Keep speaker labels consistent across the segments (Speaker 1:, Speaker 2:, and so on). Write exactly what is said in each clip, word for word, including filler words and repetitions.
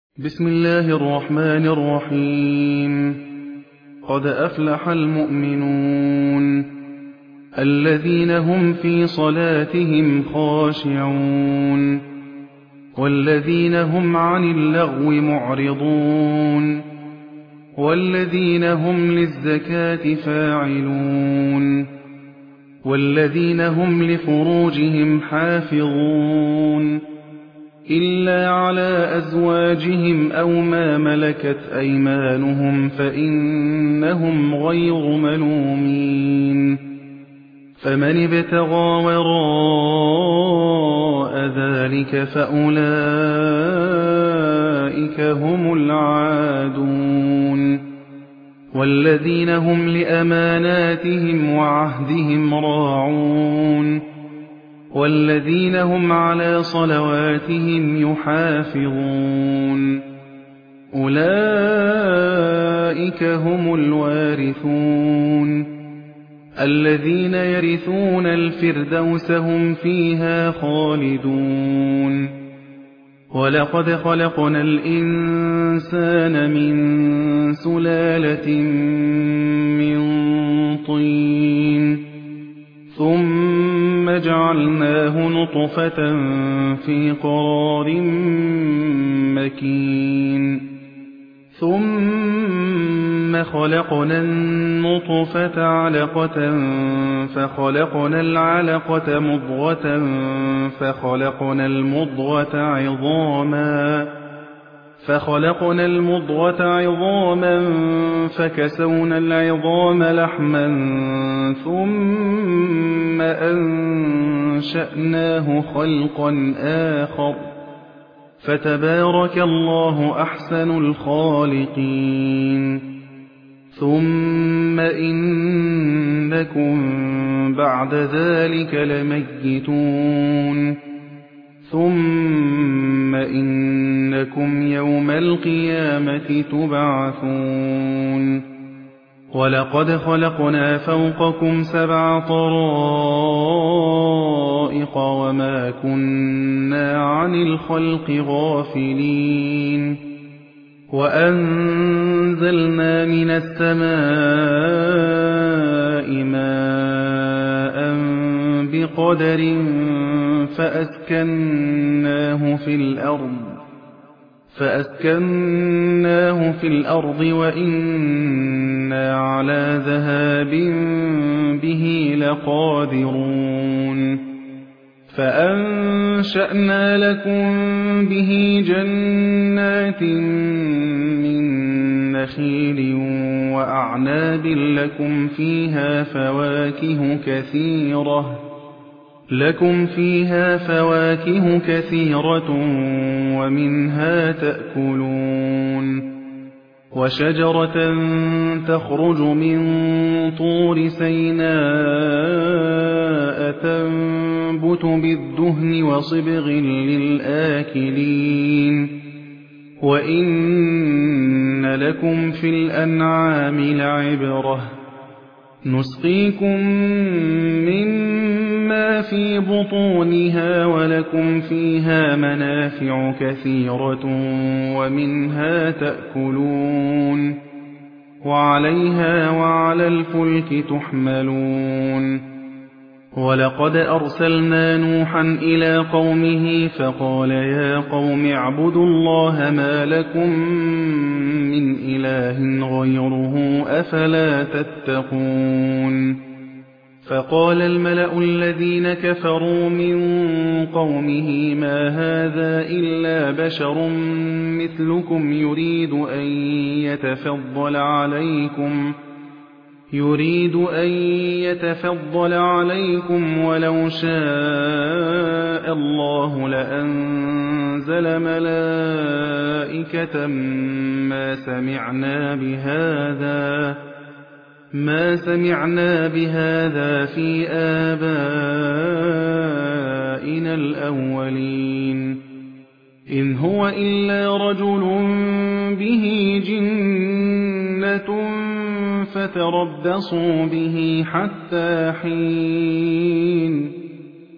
Speaker 1: بسم الله الرحمن الرحيم. قد أفلح المؤمنون الذين هم في صلاتهم خاشعون والذين هم عن اللغو معرضون والذين هم للزكاة فاعلون والذين هم لفروجهم حافظون إلا على أزواجهم أو ما ملكت أيمانهم فإنهم غير ملومين. فمن ابتغى وراء ذلك فأولئك هم العادون والذين هم لأماناتهم وعهدهم راعون والذين هم على صلواتهم يحافظون أولئك هم الوارثون الذين يرثون الفردوس هم فيها خالدون. ولقد خلقنا الإنسان من سلالة من طين ثم جعلناه نطفة في قرار مكين ثم خلقنا النطفة علقة فخلقنا العلقة مضغة فخلقنا المضغة عظاما فخلقنا المضغة عظاما فكسونا العظام لحما ثم أنشأناه خلقا آخر فتبارك الله أحسن الخالقين. ثم إنكم بعد ذلك لميتون ثم إنكم يوم القيامة تبعثون. ولقد خلقنا فوقكم سبع طرائق وما كنا عن الخلق غافلين. وأنزلنا من السماء ماء بقدر فأسكناه في الأرض فأسكناه في الأرض وإنا على ذهاب به لقادرون. فأنشأنا لكم به جنات من نخيل وأعناب لكم فيها فواكه كثيرة لكم فيها فواكه كثيرة ومنها تأكلون. وشجرة تخرج من طور سيناء تنبت بالدهن وصبغ للآكلين. وإن لكم في الأنعام لعبرة نسقيكم مما في بطونها ولكم فيها منافع كثيرة ومنها تأكلون وعليها وعلى الفلك تحملون. ولقد أرسلنا نوحا إلى قومه فقال يا قوم اعبدوا الله ما لكم من إله غيره أفلا تتقون. فقال الملأ الذين كفروا من قومه ما هذا إلا بشر مثلكم يريد أن يتفضل عليكم يريد أن يتفضل عليكم ولو شاء الله لأنزل ملائكة ما سمعنا بهذا ما سمعنا بهذا في آبائنا الأولين إن هو إلا رجل به جنة فتربصوا به حتى حين.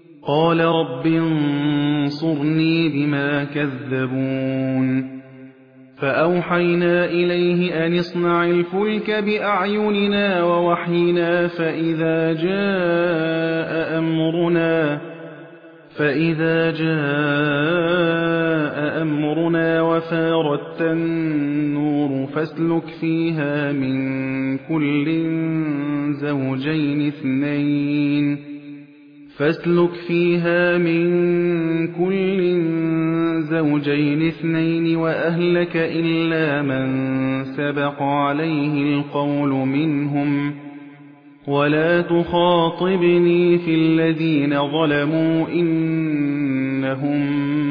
Speaker 1: قال رب انصرني بما كذبون فأوحينا إليه أن اصنع الفلك بأعيننا ووحينا فإذا جاء أمرنا فإذا جاء أمرنا وفارت النور فاسلك فيها من كل زوجين اثنين فاسلك فيها من كل زوجين اثنين وأهلك إلا من سبق عليه القول منهم ولا تخاطبني في الذين ظلموا إنهم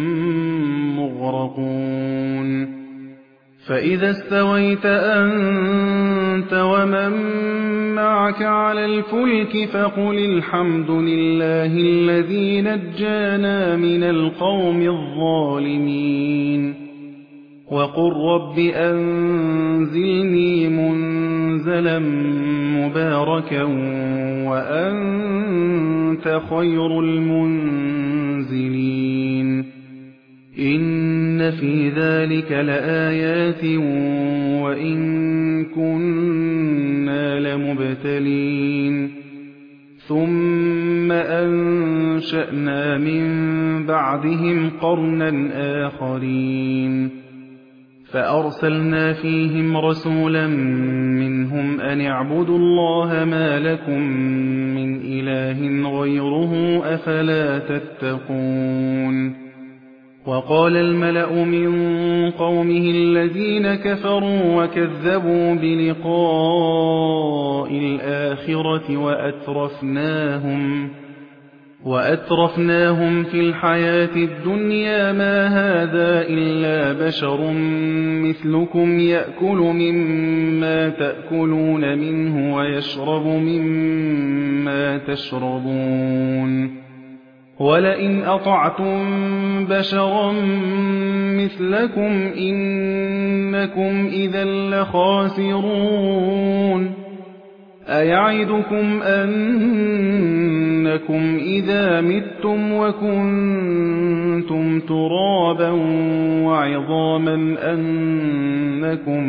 Speaker 1: مغرقون فإذا استويت أنت ومن معك على الفلك فقل الحمد لله الذي نجانا من القوم الظالمين وقل رب أنزلني منزلا مباركا وأنت خير المنزلين إن في ذلك لآيات وإن كنا لمبتلين ثم أنشأنا من بعدهم قرنا آخرين فأرسلنا فيهم رسولا منهم أن اعبدوا الله ما لكم من إله غيره أفلا تتقون وقال الملأ من قومه الذين كفروا وكذبوا بلقاء الآخرة وأترفناهم وأترفناهم في الحياة الدنيا ما هذا إلا بشر مثلكم يأكل مما تأكلون منه ويشرب مما تشربون ولئن أطعتم بشرا مثلكم إنكم إذا لخاسرون أيعدكم أنكم إذا متم وكنتم ترابا وعظاما أنكم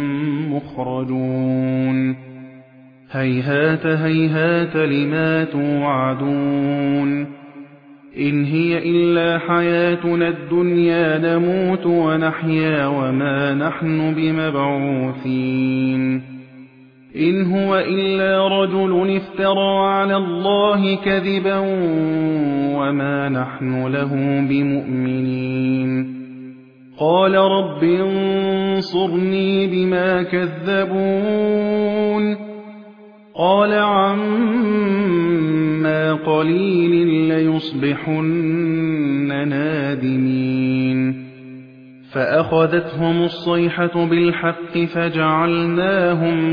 Speaker 1: مخرجون هيهات هيهات لما توعدون إن هي إلا حياتنا الدنيا نموت ونحيا وما نحن بمبعوثين إن هو إلا رجل افترى على الله كذبا وما نحن له بمؤمنين قال رب انصرني بما كذبون قال عما قليل ليصبحن نادمين فأخذتهم الصيحة بالحق فجعلناهم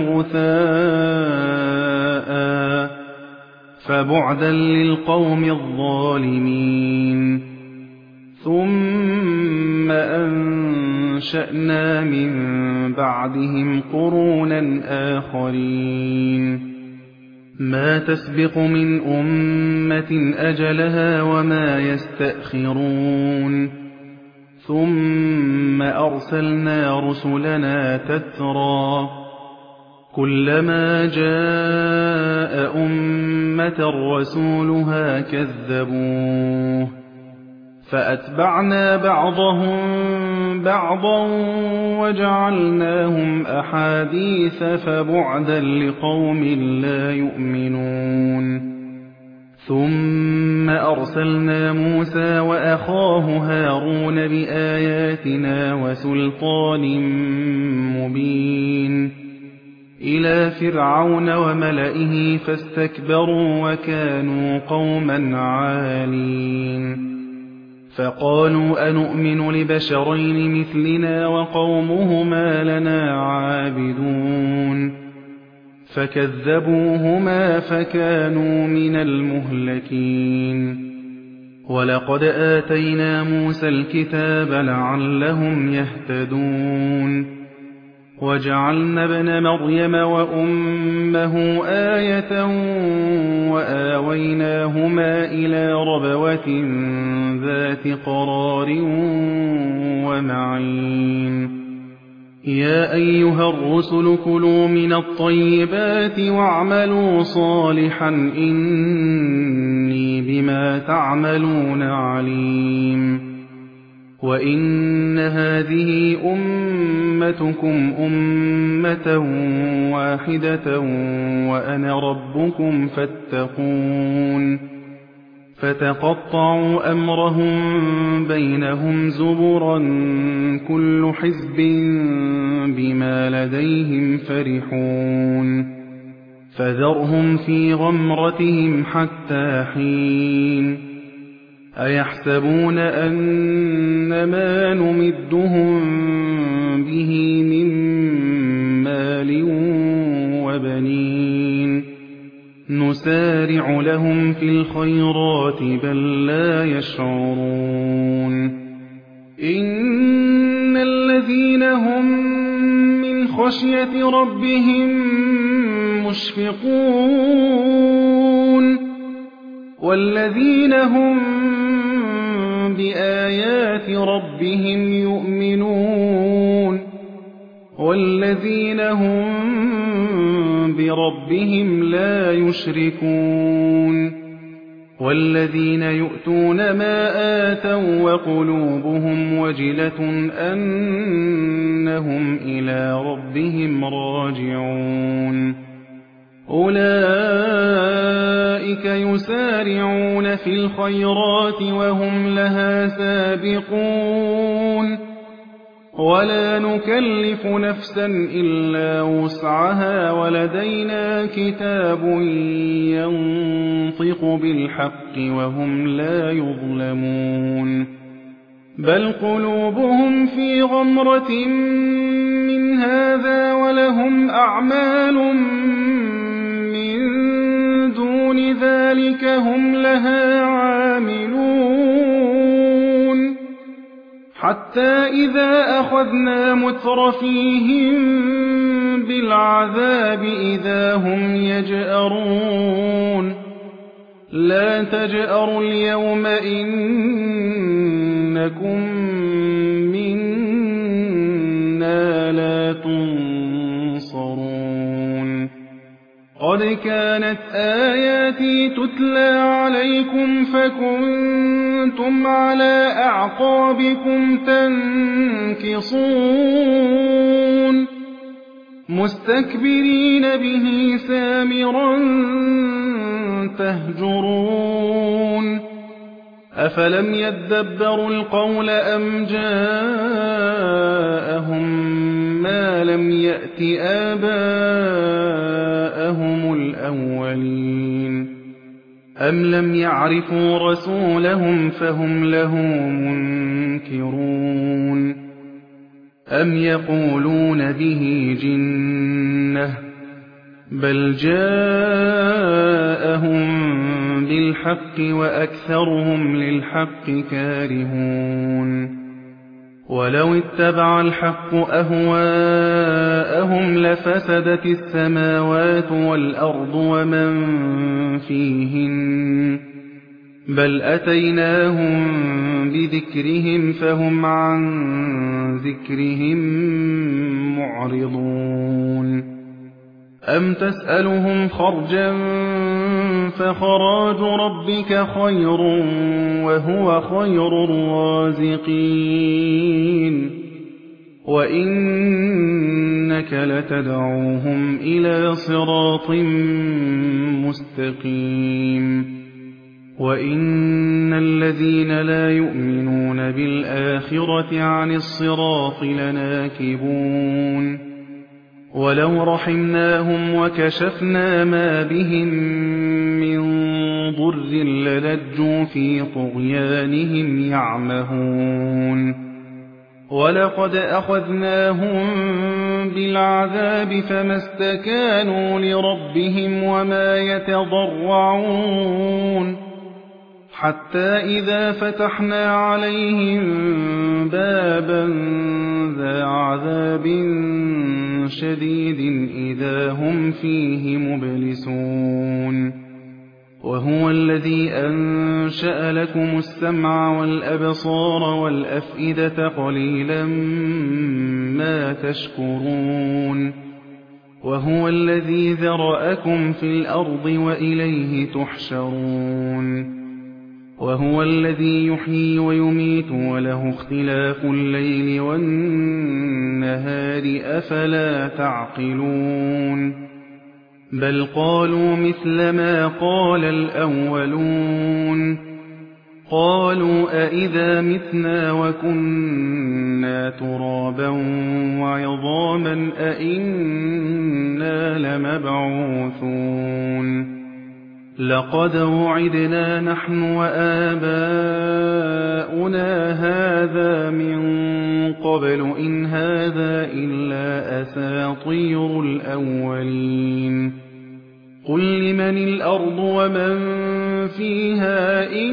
Speaker 1: غثاء فبعدا للقوم الظالمين ثم أنشأنا من بعدهم قرونا آخرين ما تسبق من أمة أجلها وما يستأخرون ثم أرسلنا رسلنا تترى كلما جاء أمة رسولها كذبوه فأتبعنا بعضهم بعضا وجعلناهم أحاديث فبعدا لقوم لا يؤمنون ثم أرسلنا موسى وأخاه هارون بآياتنا وسلطان مبين إلى فرعون وملئه فاستكبروا وكانوا قوما عالين فقالوا أنؤمن لبشرين مثلنا وقومهما لنا عابدون فكذبوهما فكانوا من المهلكين ولقد آتينا موسى الكتاب لعلهم يهتدون وجعلنا ابن مريم وأمه آية وآويناهما إلى ربوة ذات قرار ومعين يا أيها الرسل كلوا من الطيبات واعملوا صالحا إني بما تعملون عليم وإن هذه أمتكم أمة واحدة وأنا ربكم فاتقون فتقطعوا أمرهم بينهم زبرا كل حزب بما لديهم فرحون فذرهم في غمرتهم حتى حين أيحسبون أن ما نمدهم به من مال وبنين نسارع لهم في الخيرات بل لا يشعرون إن الذين هم من خشية ربهم مشفقون والذين هم بآيات ربهم يؤمنون والذين هم بربهم لا يشركون والذين يؤتون ما آتوا وقلوبهم وجلة أنهم إلى ربهم راجعون أولئك يسارعون في الخيرات وهم لها سابقون ولا نكلف نفسا إلا وسعها ولدينا كتاب ينطق بالحق وهم لا يظلمون بل قلوبهم في غمرة من هذا ولهم أعمال من دون ذلك هم لها عاملون حتى إذا أخذنا مترفيهم بالعذاب إذا هم يجأرون لا تجأروا اليوم إنكم منا لا تنصرون قد كانت آياتي تتلى عليكم فكنتم على أعقابكم تنكصون مستكبرين به سامرا تهجرون أفلم يدبروا القول أم جاءهم ما لم يأت آباءهم الأولين أم لم يعرفوا رسولهم فهم له منكرون أم يقولون به جنة بل جاءهم بالحق وأكثرهم للحق كارهون ولو اتبع الحق أهواءهم لفسدت السماوات والأرض ومن فيهن بل أتيناهم بذكرهم فهم عن ذكرهم معرضون أم تسألهم خرجا فخراج ربك خير وهو خير الرازقين وإنك لتدعوهم إلى صراط مستقيم وإن الذين لا يؤمنون بالآخرة عن الصراط لناكبون ولو رحمناهم وكشفنا ما بهم من ضر للجوا في طغيانهم يعمهون ولقد أخذناهم بالعذاب فما استكانوا لربهم وما يتضرعون حتى إذا فتحنا عليهم بابا ذا عذاب شديد إذا هم فيه مبلسون وهو الذي أنشأ لكم السمع والأبصار والأفئدة قليلا ما تشكرون وهو الذي ذرأكم في الأرض وإليه تحشرون وهو الذي يحيي ويميت وله اختلاف الليل والنهار أفلا تعقلون بل قالوا مثل ما قال الأولون قالوا أئذا متنا وكنا ترابا وعظاما أئنا لمبعوثون لقد وعدنا نحن وآباؤنا هذا من قبل إن هذا إلا أساطير الأولين قل لمن الأرض ومن فيها إن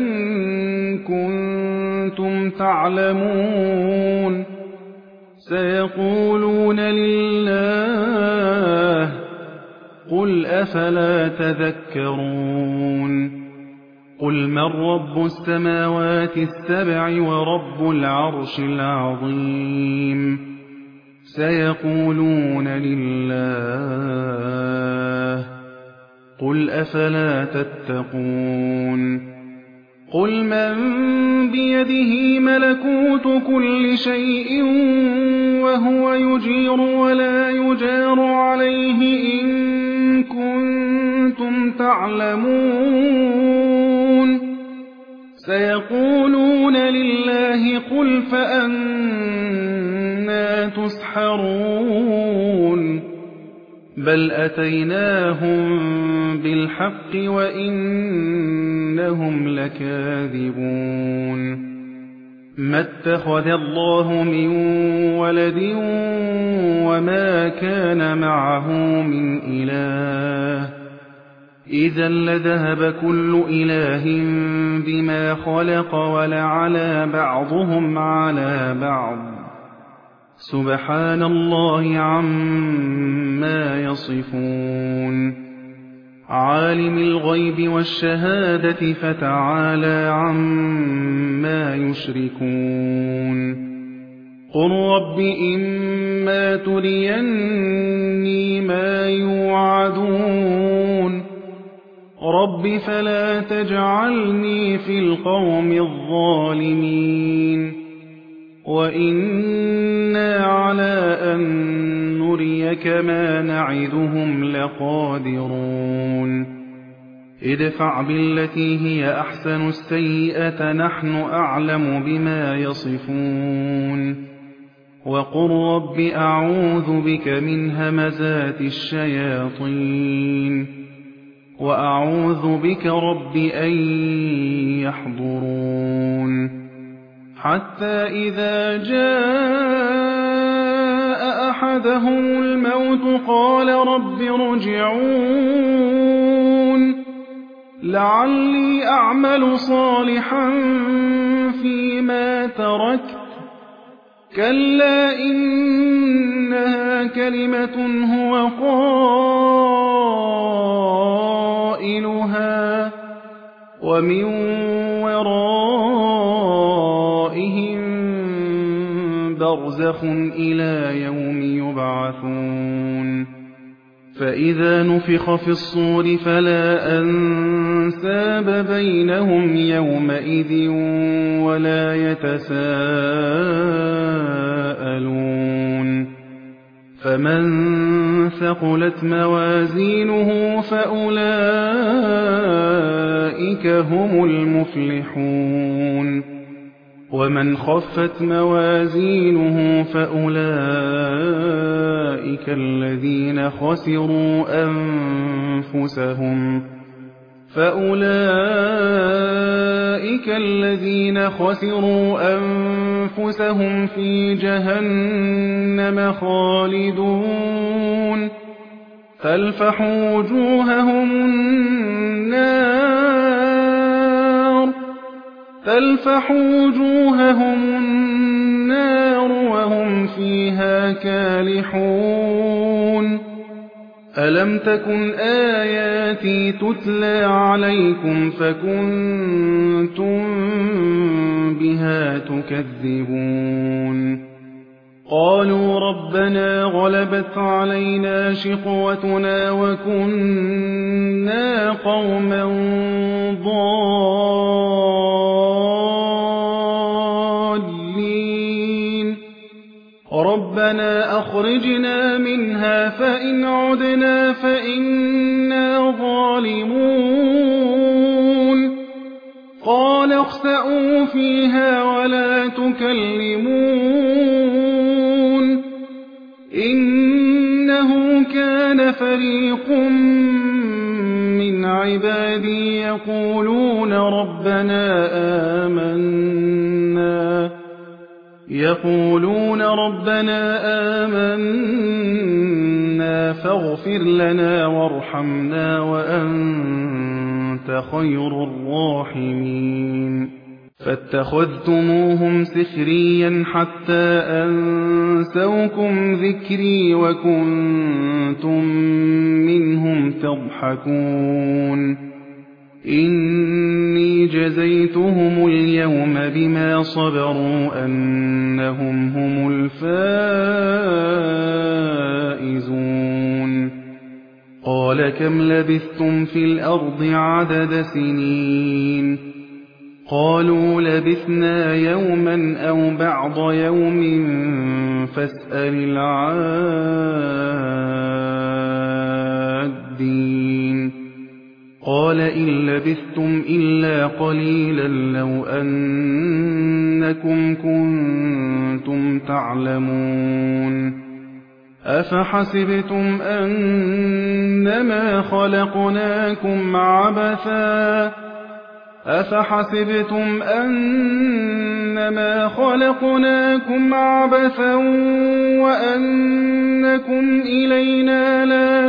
Speaker 1: كنتم تعلمون سيقولون لله قل أفلا تذكرون قل من رب السماوات السبع ورب العرش العظيم سيقولون لله قل أفلا تتقون قل من بيده ملكوت كل شيء وهو يجير ولا يجار عليه إن كنتم تعلمون سيقولون لله قل فأنى تسحرون بل أتيناهم بالحق وإنهم لكاذبون ما اتخذ الله من ولد وما كان معه من إله إذا لذهب كل إله بما خلق ولعلى بعضهم على بعض سبحان الله عما يصفون عالم الغيب والشهادة فتعالى عما يشركون قل رب إما تريني ما يوعدون رب فلا تجعلني في القوم الظالمين وإنا على أن نريك ما نعدهم لقادرون ادفع بالتي هي أحسن السيئة نحن أعلم بما يصفون وقل رب أعوذ بك من همزات الشياطين وأعوذ بك رب أن يحضرون حتى إذا جاء أحدهم الموت قال رب ارجعون لعلي أعمل صالحا فيما تركت كلا إنها كلمة هو قائلها ومن ورائهم برزخ إلى يوم يبعثون فإذا نفخ في الصور فلا أنساب بينهم يومئذ ولا يتساءلون فمن ثقلت موازينه فأولئك هم المفلحون ومن خفت موازينه فأولئك الذين خسروا أنفسهم فأولئك الذين خسروا أنفسهم في جهنم خالدون تلفح وجوههم النار تلفح وجوههم النار وهم فيها كالحون أَلَمْ تَكُنْ آيَاتِي تُتْلَىٰ عَلَيْكُمْ فَكُنتُم بِهَا تُكَذِّبُونَ قَالُوا رَبَّنَا غَلَبَتْ عَلَيْنَا شِقْوَتُنَا وَكُنَّا قَوْمًا ضَالِّينَ رَبَّنَا أَخْرِجْنَا مِنْهَا فَإِنْ عُدْنَا فَإِنَّا ظَالِمُونَ قَالَ اخْسَئُوا فِيهَا وَلَا تُكَلِّمُونِ إِنَّهُ كَانَ فَرِيقٌ مِّنْ عِبَادِي يَقُولُونَ رَبَّنَا آمَنَّا يَقُولُونَ رَبَّنَا آمَنَّا فاغْفِرْ لَنَا وَارْحَمْنَا وَأَنتَ خَيْرُ الرَّاحِمِينَ فَاتَّخَذْتُمُوهُمْ سِخْرِيًّا حَتَّىٰ أَنسَوْكُمْ ذِكْرِي وَكُنتُم مِّنْهُمْ تَضْحَكُونَ إِنِّي جَزَيْتُهُمُ الْيَوْمَ بِمَا صَبَرُوا أَنَّهُمْ هُمُ الْفَائِزُونَ قَالَ كَمْ لَبِثْتُمْ فِي الْأَرْضِ عَدَدَ سِنِينَ قَالُوا لَبِثْنَا يَوْمًا أَوْ بَعْضَ يَوْمٍ فَاسْأَلِ الْعَادِّينَ قَالَ إِن لَّبِثْتُمْ إِلَّا قَلِيلًا لَّوْ أَنَّكُمْ كُنتُمْ تَعْلَمُونَ أَفَحَسِبْتُمْ أَنَّمَا خَلَقْنَاكُمْ عَبَثًا أَفَحَسِبْتُمْ أَنَّمَا خَلَقْنَاكُمْ عَبَثًا وَأَنَّكُمْ إِلَيْنَا لَا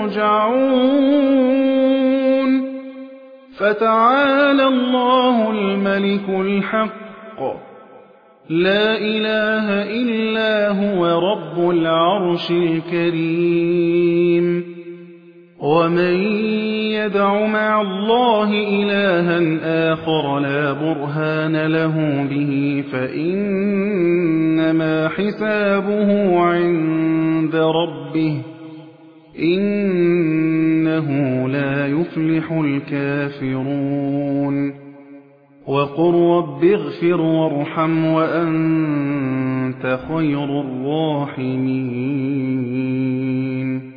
Speaker 1: تُرْجَعُونَ فَتَعَالَى اللَّهُ الْمَلِكُ الْحَقُّ لَا إِلَٰهَ إِلَّا هُوَ رَبُّ الْعَرْشِ الْكَرِيمِ وَمَن يَدْعُ مَعَ اللَّهِ إِلَٰهًا آخَرَ لَا بُرْهَانَ لَهُ بِهِ فَإِنَّمَا حِسَابُهُ عِندَ رَبِّهِ إِنَّهُ لَا يُفْلِحُ الْكَافِرُونَ وَقُل رَّبِّ اغْفِرْ وَارْحَمْ وَأَنتَ خَيْرُ الرَّاحِمِينَ